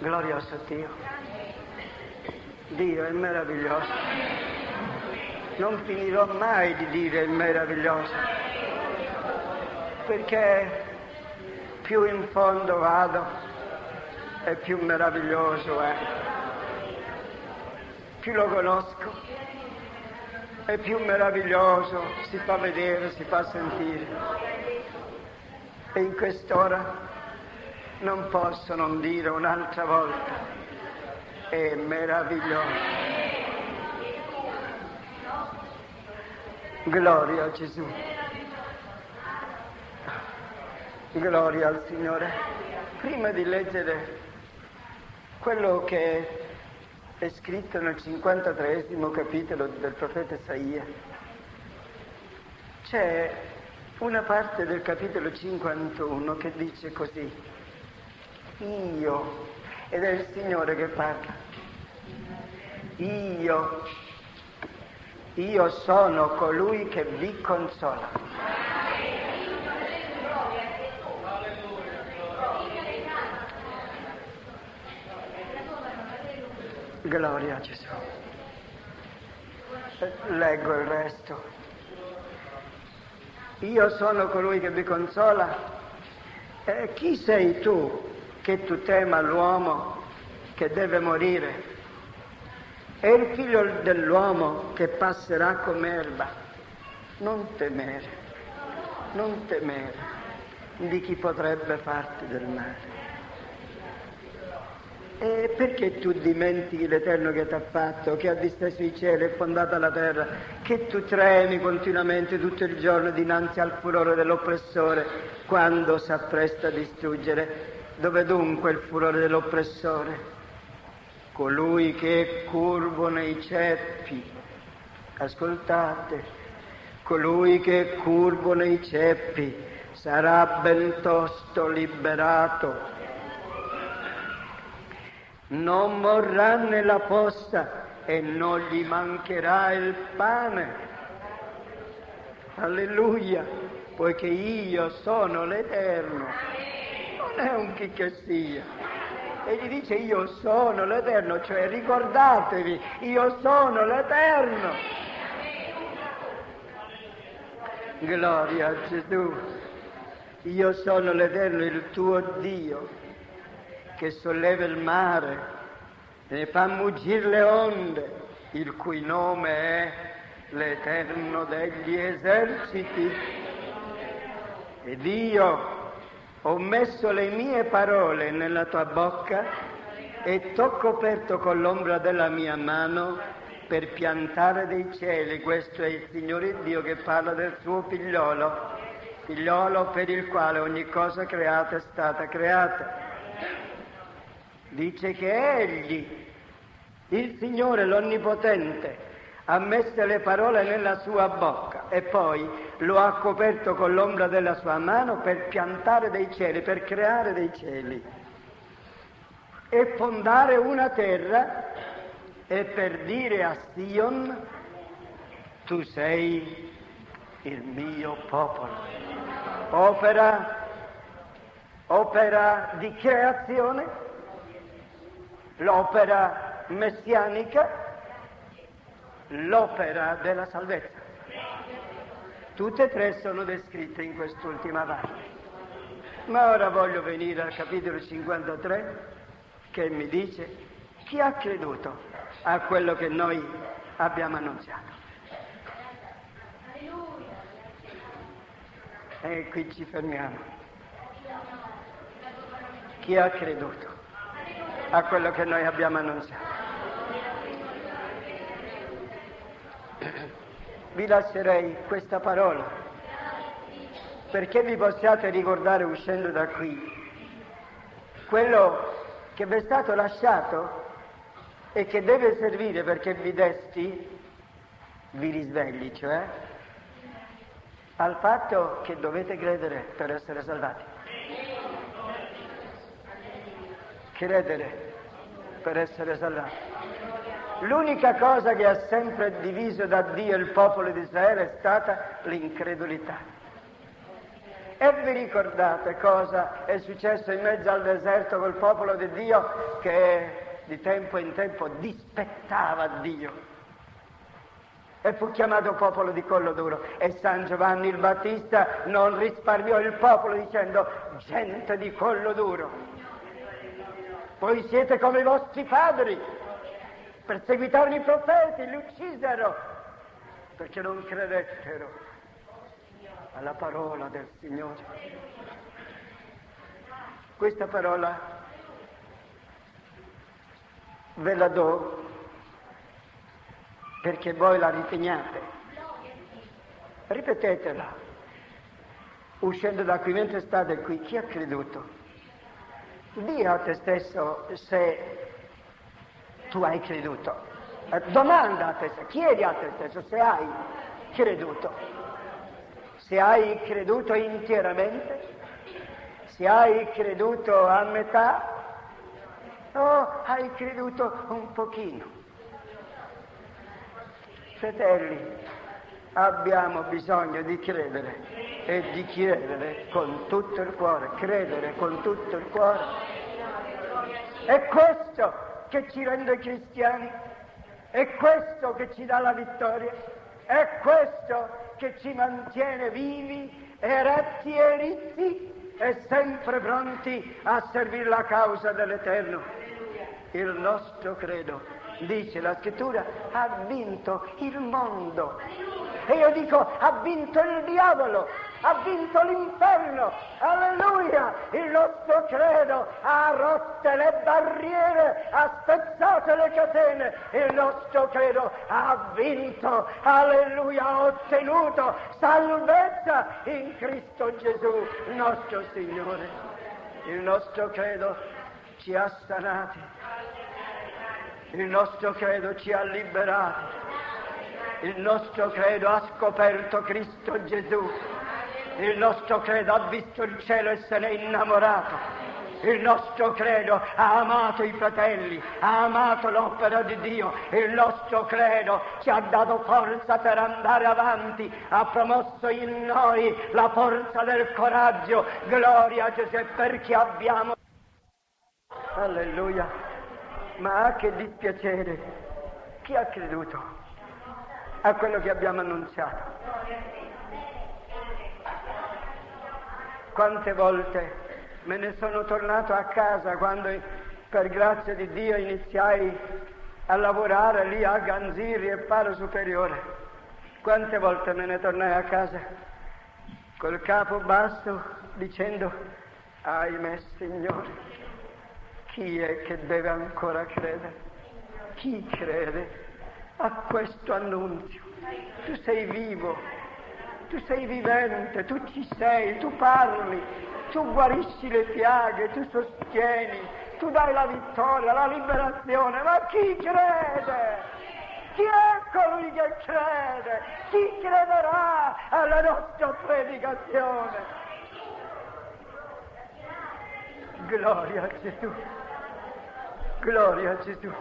Glorioso Dio. Dio è meraviglioso. Non finirò mai di dire è meraviglioso, perché più in fondo vado e più meraviglioso è. Più lo conosco e più meraviglioso si fa vedere, si fa sentire. E in quest'ora non posso non dire un'altra volta, è meraviglioso. Gloria a Gesù. Gloria al Signore. Prima di leggere quello che è scritto nel 53esimo capitolo del profeta Isaia, c'è una parte del capitolo 51 che dice così: io, ed è il Signore che parla, io sono colui che vi consola. Gloria a Gesù. Leggo il resto. Io sono colui che vi consola. Chi sei tu che tu tema l'uomo che deve morire? È il figlio dell'uomo che passerà come erba. Non temere di chi potrebbe farti del male. E perché tu dimentichi l'Eterno che ti ha fatto, che ha disteso i cieli e fondato la terra, che tu tremi continuamente tutto il giorno dinanzi al furore dell'oppressore quando si appresta a distruggere? Dove dunque il furore dell'oppressore? Colui che è curvo nei ceppi, ascoltate, colui che è curvo nei ceppi sarà ben tosto liberato. Non morrà nella fossa e non gli mancherà il pane. Alleluia, poiché io sono l'Eterno. Non è un chi che sia. E gli dice io sono l'Eterno, cioè ricordatevi, io sono l'Eterno. Gloria a Gesù. Io sono l'Eterno, il tuo Dio, che solleva il mare e ne fa muggire le onde, il cui nome è l'Eterno degli eserciti. Ed io ho messo le mie parole nella tua bocca e t'ho coperto con l'ombra della mia mano per piantare dei cieli. Questo è il Signore Dio che parla del suo figliolo per il quale ogni cosa creata è stata creata. Dice che Egli, il Signore l'Onnipotente, ha messo le parole nella sua bocca e poi lo ha coperto con l'ombra della sua mano per piantare dei cieli, per creare dei cieli e fondare una terra e per dire a Sion: tu sei il mio popolo. Opera di creazione, l'opera messianica, l'opera della salvezza. Tutte e tre sono descritte in quest'ultima parte. Ma ora voglio venire al capitolo 53 che mi dice: chi ha creduto a quello che noi abbiamo annunziato? E qui ci fermiamo. Chi ha creduto a quello che noi abbiamo annunziato? Vi lascerei questa parola perché vi possiate ricordare uscendo da qui quello che vi è stato lasciato e che deve servire perché vi risvegli, cioè al fatto che dovete credere per essere salvati. Credere per essere salvati. L'unica cosa che ha sempre diviso da Dio il popolo di Israele è stata l'incredulità. E vi ricordate cosa è successo in mezzo al deserto col popolo di Dio che di tempo in tempo dispettava Dio? E fu chiamato popolo di collo duro. E San Giovanni il Battista non risparmiò il popolo dicendo: gente di collo duro, voi siete come i vostri padri, perseguitarono i profeti, li uccisero perché non credettero alla parola del Signore. Questa parola ve la do perché voi la riteniate. Ripetetela. Uscendo da qui, mentre state qui, chi ha creduto? Dì a te stesso se tu hai creduto. Domanda a te stesso, chiedi a te stesso se hai creduto. Se hai creduto interamente, se hai creduto a metà, o hai creduto un pochino. Fratelli, abbiamo bisogno di credere e di chiedere con tutto il cuore, credere con tutto il cuore. È questo che ci rende cristiani, è questo che ci dà la vittoria, è questo che ci mantiene vivi, eretti e ritti e sempre pronti a servire la causa dell'Eterno. Il nostro credo, dice la Scrittura, ha vinto il mondo. E io dico, ha vinto il diavolo, ha vinto l'inferno. Alleluia! Il nostro credo ha rotte le barriere, ha spezzato le catene. Il nostro credo ha vinto, alleluia, ha ottenuto salvezza in Cristo Gesù, nostro Signore. Il nostro credo ci ha sanati. Il nostro credo ci ha liberati, il nostro credo ha scoperto Cristo Gesù, il nostro credo ha visto il cielo e se ne è innamorato, il nostro credo ha amato i fratelli, ha amato l'opera di Dio, il nostro credo ci ha dato forza per andare avanti, ha promosso in noi la forza del coraggio, gloria a Gesù, perché abbiamo, alleluia. Ma che dispiacere, chi ha creduto a quello che abbiamo annunziato? Quante volte me ne sono tornato a casa quando per grazia di Dio iniziai a lavorare lì a Ganzirri e Faro Superiore. Quante volte me ne tornai a casa col capo basso dicendo: ahimè Signore, chi è che deve ancora credere? Chi crede a questo annunzio? Tu sei vivo, tu sei vivente, tu ci sei, tu parli, tu guarisci le piaghe, tu sostieni, tu dai la vittoria, la liberazione, ma chi crede? Chi è colui che crede? Chi crederà alla nostra predicazione? Gloria a Gesù. Gloria a Gesù.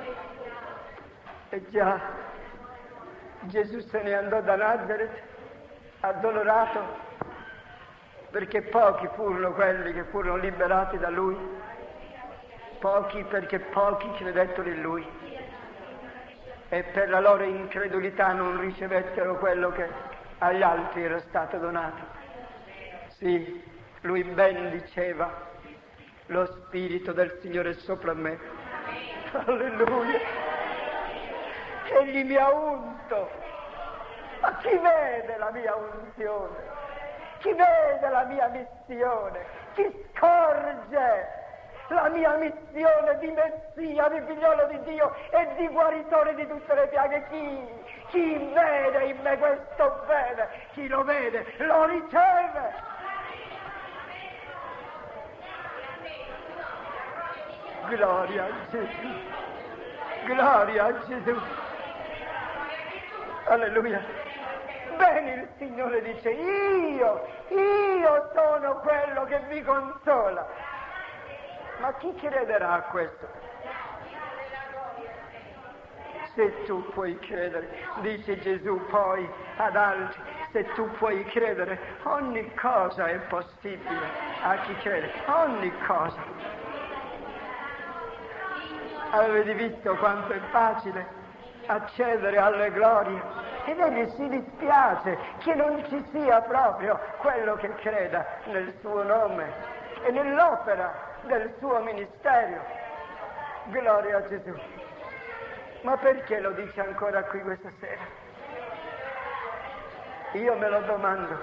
E già Gesù se ne andò da Nazaret addolorato, perché pochi furono quelli che furono liberati da lui, pochi perché pochi credettero in lui e per la loro incredulità non ricevettero quello che agli altri era stato donato. Sì, lui ben diceva: lo Spirito del Signore è sopra me. Alleluia. Egli mi ha unto. Ma chi vede la mia unzione? Chi vede la mia missione? Chi scorge la mia missione di Messia, di figliolo di Dio e di guaritore di tutte le piaghe? Chi vede in me questo bene? Chi lo vede lo riceve. Gloria a Gesù, gloria a Gesù, alleluia. Bene, il Signore dice: io sono quello che vi consola. Ma chi crederà a questo? Se tu puoi credere, dice Gesù poi ad altri: Se tu puoi credere, ogni cosa è possibile a chi crede, ogni cosa. Avete visto quanto è facile accedere alle glorie? Ed egli si dispiace che non ci sia proprio quello che creda nel suo nome e nell'opera del suo ministero. Gloria a Gesù. Ma perché lo dice ancora qui questa sera? Io me lo domando.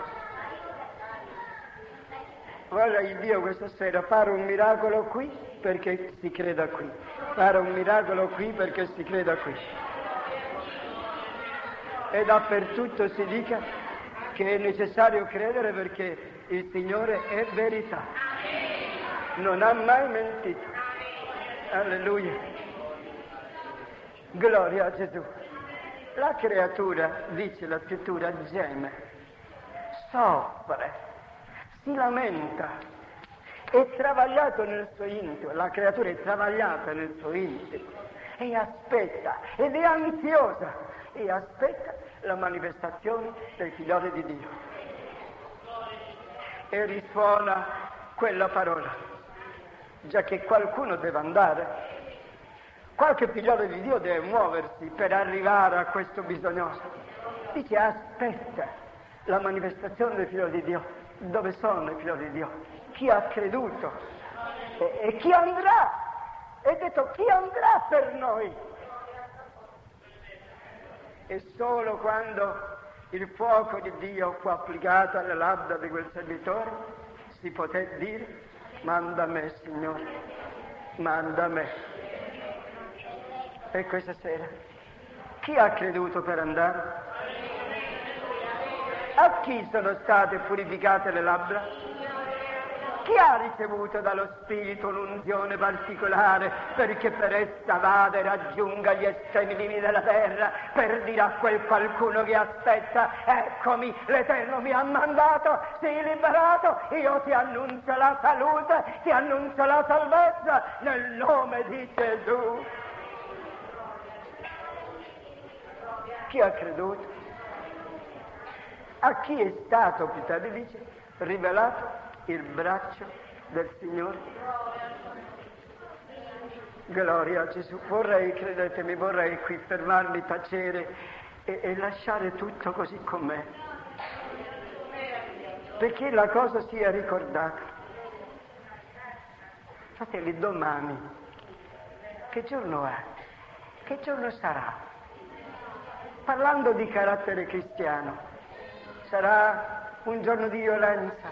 Guarda, il Dio questa sera fare un miracolo qui perché si creda qui. Fare un miracolo qui perché si creda qui. E dappertutto si dica che è necessario credere perché il Signore è verità. Non ha mai mentito. Alleluia. Gloria a Gesù. La creatura, dice la scrittura, geme, soffre, si lamenta, è travagliato nel suo intimo, la creatura è travagliata nel suo intimo e aspetta, ed è ansiosa, e aspetta la manifestazione dei figlioli di Dio. E risuona quella parola, già che qualcuno deve andare. Qualche figliolo di Dio deve muoversi per arrivare a questo bisognoso. Dice, aspetta la manifestazione del figlio di Dio. Dove sono i figlioli di Dio? Chi ha creduto? E chi andrà? E detto, chi andrà per noi? E solo quando il fuoco di Dio fu applicato alle labbra di quel servitore, si poté dire, manda me, Signore, manda me. E questa sera, chi ha creduto per andare? A chi sono state purificate le labbra? Chi ha ricevuto dallo Spirito un'unzione particolare perché per essa vada e raggiunga gli estremi limiti della terra per dire a quel qualcuno che aspetta, eccomi, l'Eterno mi ha mandato, sii liberato, io ti annuncio la salute, ti annuncio la salvezza nel nome di Gesù. Chi ha creduto? A chi è stato, più tardi dice, rivelato il braccio del Signore? Gloria a Gesù. Vorrei, credetemi, vorrei qui fermarmi, tacere e lasciare tutto così com'è, perché la cosa sia ricordata. Fratelli, domani, che giorno è? Che giorno sarà? Parlando di carattere cristiano, sarà un giorno di violenza,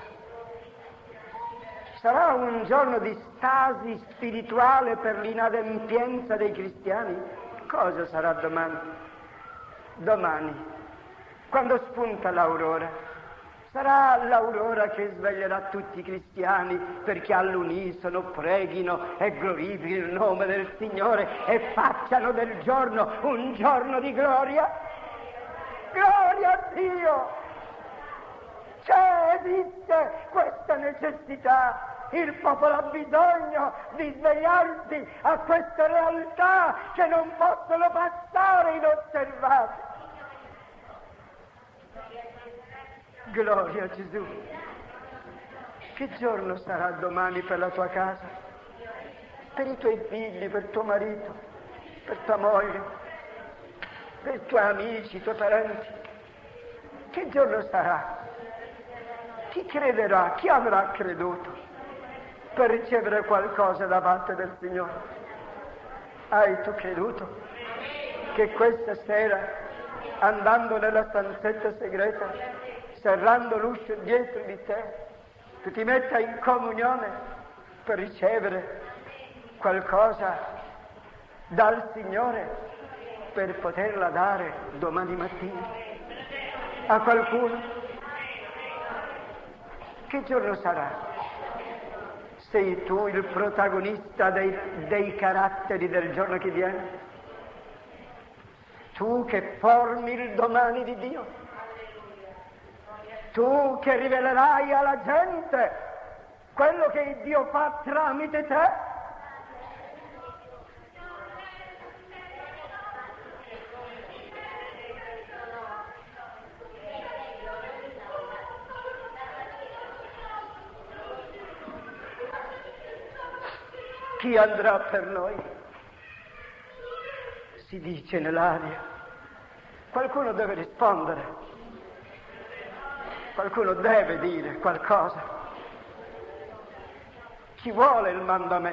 sarà un giorno di stasi spirituale per l'inadempienza dei cristiani? Cosa sarà domani? Domani, quando spunta l'aurora, sarà l'aurora che sveglierà tutti i cristiani perché all'unisono preghino e glorifichino il nome del Signore e facciano del giorno un giorno di gloria. Gloria a Dio! Esiste questa necessità. Il popolo ha bisogno di svegliarsi a queste realtà che non possono passare inosservate. Gloria a Gesù. Che giorno sarà domani per la tua casa? Per i tuoi figli, per tuo marito, per tua moglie, per i tuoi amici, i tuoi parenti? Che giorno sarà? Chi crederà? Chi avrà creduto per ricevere qualcosa da parte del Signore? Hai tu creduto che questa sera, andando nella stanzetta segreta, serrando l'uscio dietro di te, tu ti metta in comunione per ricevere qualcosa dal Signore per poterla dare domani mattina a qualcuno? Che giorno sarà? Sei tu il protagonista dei caratteri del giorno che viene? Tu che formi il domani di Dio? Tu che rivelerai alla gente quello che Dio fa tramite te? Chi andrà per noi? Si dice nell'aria. Qualcuno deve rispondere. Qualcuno deve dire qualcosa. Chi vuole il manda a me?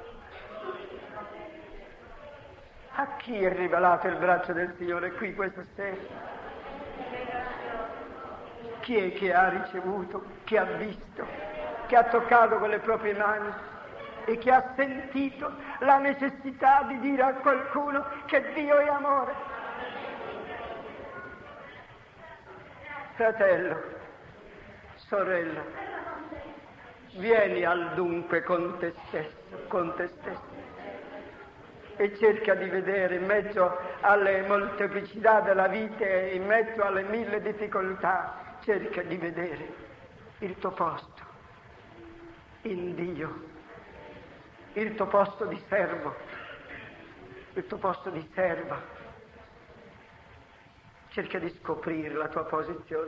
A chi è rivelato il braccio del Signore qui questa sera? Chi è che ha ricevuto, che ha visto, che ha toccato con le proprie mani e che ha sentito la necessità di dire a qualcuno che Dio è amore? Fratello, sorella, vieni al dunque con te stesso e cerca di vedere in mezzo alle molteplicità della vita e in mezzo alle mille difficoltà, cerca di vedere il tuo posto in Dio, il tuo posto di servo, il tuo posto di serva. Cerca di scoprire la tua posizione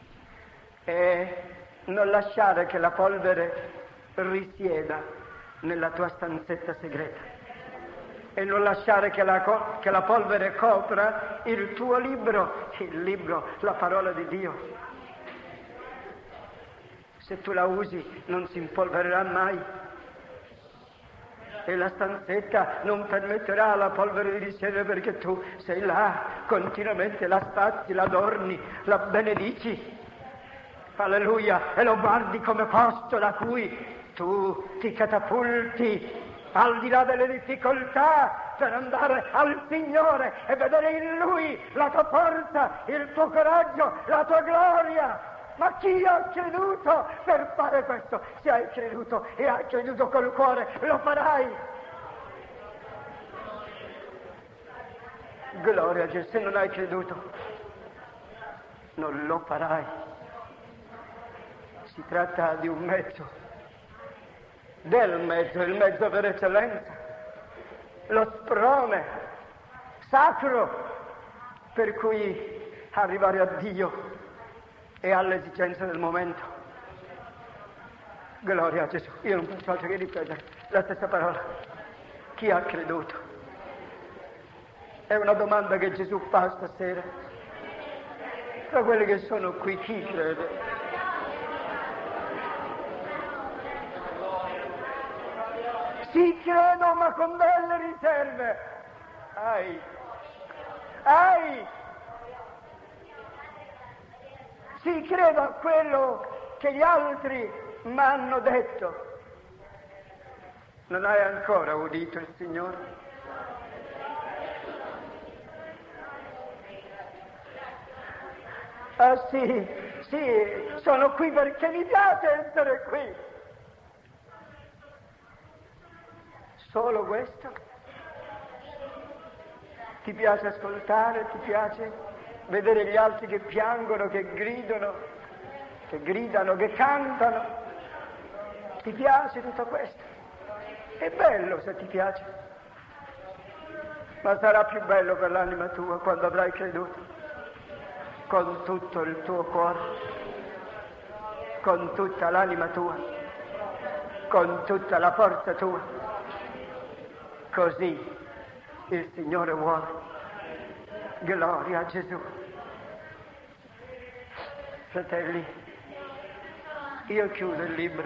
e non lasciare che la polvere risieda nella tua stanzetta segreta e non lasciare che la polvere copra il tuo libro, la parola di Dio. Se tu la usi non si impolvererà mai e la stanzetta non permetterà alla polvere di risiedere, perché tu sei là, continuamente la spazi, la adorni, la benedici, alleluia, e lo guardi come posto da cui tu ti catapulti al di là delle difficoltà per andare al Signore e vedere in Lui la tua forza, il tuo coraggio, la tua gloria. Ma chi ha creduto per fare questo? Se hai creduto e hai creduto col cuore, lo farai. Gloria a Gesù. Se non hai creduto, non lo farai. Si tratta di un mezzo, il mezzo per eccellenza, lo sprone sacro per cui arrivare a Dio e alle esigenze del momento. Gloria a Gesù. Io non posso altro che ripetere la stessa parola. Chi ha creduto? È una domanda che Gesù fa stasera. Tra quelli che sono qui, chi crede? Sì, credo, ma con delle riserve. Sì, credo a quello che gli altri mi hanno detto. Non hai ancora udito il Signore? Ah sì, sono qui perché mi piace essere qui. Solo questo? Ti piace ascoltare? Ti piace vedere gli altri che piangono, che gridano, che cantano? Ti piace tutto questo? È bello se ti piace, ma sarà più bello per l'anima tua quando avrai creduto con tutto il tuo cuore, con tutta l'anima tua, con tutta la forza tua. Così il Signore vuole. Gloria a Gesù. Fratelli, io chiudo il libro.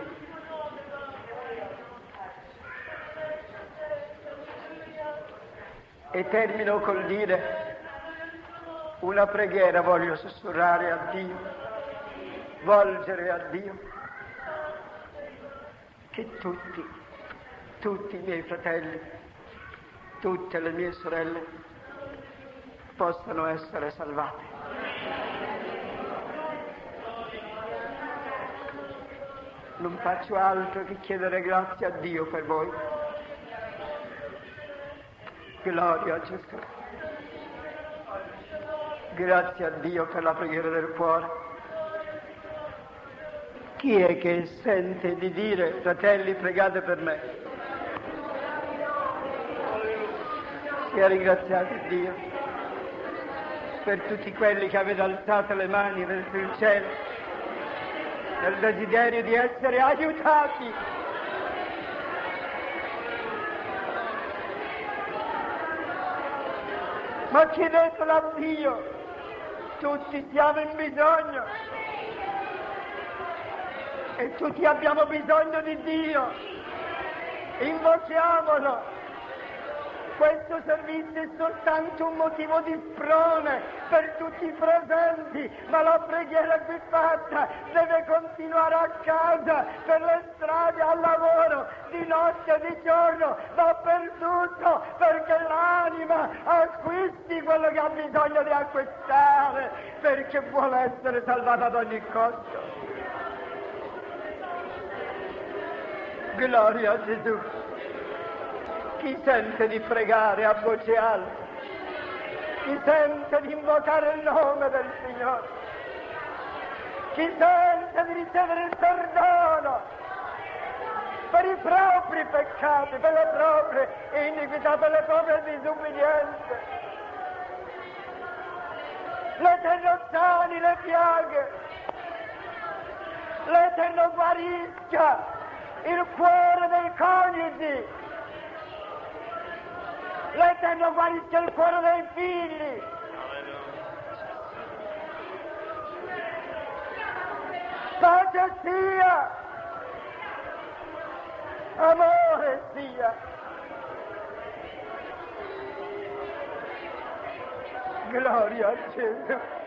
E termino col dire una preghiera, voglio sussurrare a Dio, volgere a Dio, che tutti i miei fratelli, tutte le mie sorelle possano essere salvate. Non faccio altro che chiedere grazia a Dio per voi. Gloria a Gesù. Grazie a Dio per la preghiera del cuore. Chi è che sente di dire: fratelli, pregate per me? Sia ringraziato Dio per tutti quelli che avete alzato le mani verso il cielo nel desiderio di essere aiutati. ma chiedetelo a Dio, tutti siamo in bisogno e tutti abbiamo bisogno di Dio, invochiamolo. Questo servizio è soltanto un motivo di sprone per tutti i presenti, ma la preghiera qui fatta deve continuare a casa, per le strade, al lavoro, di notte e di giorno, dappertutto, perché l'anima acquisti quello che ha bisogno di acquistare, perché vuole essere salvata ad ogni costo. Gloria a Gesù. Chi sente di pregare a voce alta, chi sente di invocare il nome del Signore, chi sente di ricevere il perdono per i propri peccati, per le proprie iniquità, per le proprie disubbidienze, l'Eterno sani le piaghe, l'Eterno guarisca il cuore dei coniugi, l'Eterno guarisce il cuore dei figli. Pace sia, amore sia. Gloria a Gesù.